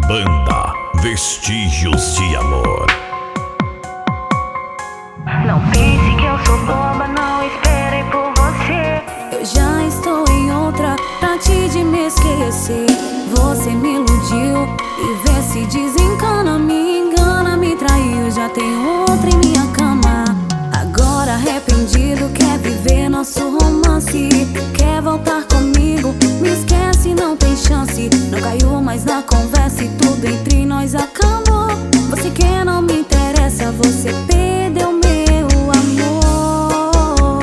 Banda Vestígios de Amor. Não pense que eu sou boba, não esperei por você. Eu já estou em outra, pra de me esquecer. Você me iludiu e vê se desencana, me engana, me traiu. Já tem outra em minha cama. Agora arrependido, quer viver nosso romance. Quer voltar comigo, me esquece, não tem chance. Não caiu mais na conversa e tudo entre nós acabou. Você quer, não me interessa, você perdeu meu amor.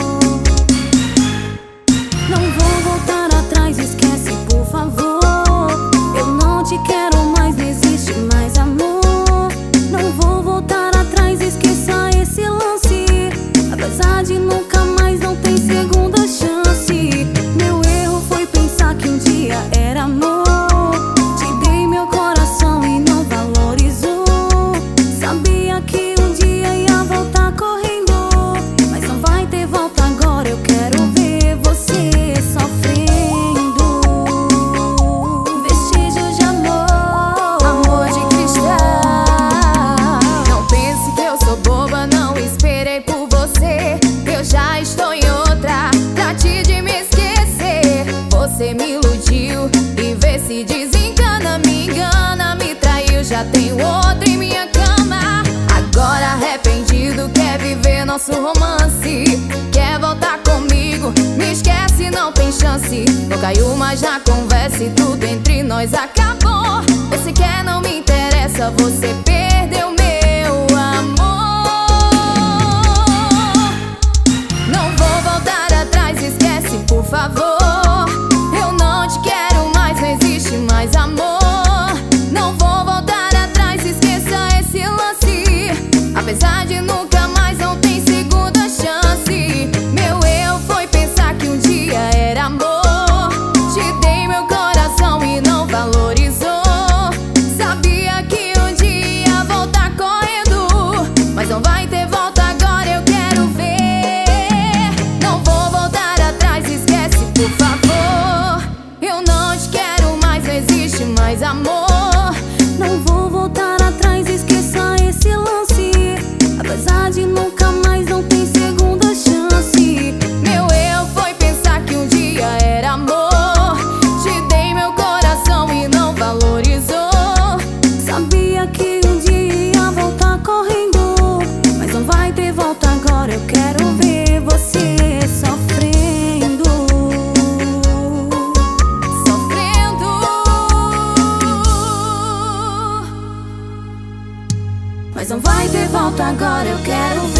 Não vou voltar atrás, esquece por favor. Eu não te quero mais, não existe mais amor. Não vou voltar atrás, esqueça esse lance. Apesar de nunca mais, não tem segunda chance. Meu erro foi pensar que um dia era amor. Te dei meu coração e não valorizou. Sabia que um dia ia voltar correndo, mas não vai ter volta agora. Eu quero ver você sofrendo. Vestígios de amor, amor de cristal. Não pense que eu sou boba, não esperei por você. Eu já estou em outra, trate de me esquecer. Você me iludiu e vê se desencana, me engana, me traiu. Já tem outra em minha cama. Agora arrependido, quer viver nosso romance. Quer voltar comigo, me esquece, não tem chance. Não caiu mais na conversa e tudo entre nós acabou. Você quer, não me interessa, você perdeu meu amor. Não vou voltar atrás, esquece por favor. Eu não te quero mais, não existe mais amor. Não vou voltar atrás, esqueça esse lance. Apesar de nunca mais, não tem segunda chance. Meu erro foi pensar que um dia era amor. Te dei meu coração e não valorizou. Sabia que um dia ia voltar correndo, mas não vai ter volta agora, eu quero ver. Não vou voltar atrás, esquece por favor. Eu não te quero mais, não existe mais amor. Não vou voltar atrás, esqueça esse lance. Apesar de nunca mais, não tem segunda chance. Meu erro foi pensar que um dia era amor. Te dei meu coração e não valorizou. Sabia que um dia ia voltar correndo, mas não vai ter volta agora. Eu quero ver você sofrendo. Sofrendo. Mas não vai ter volta agora. Eu quero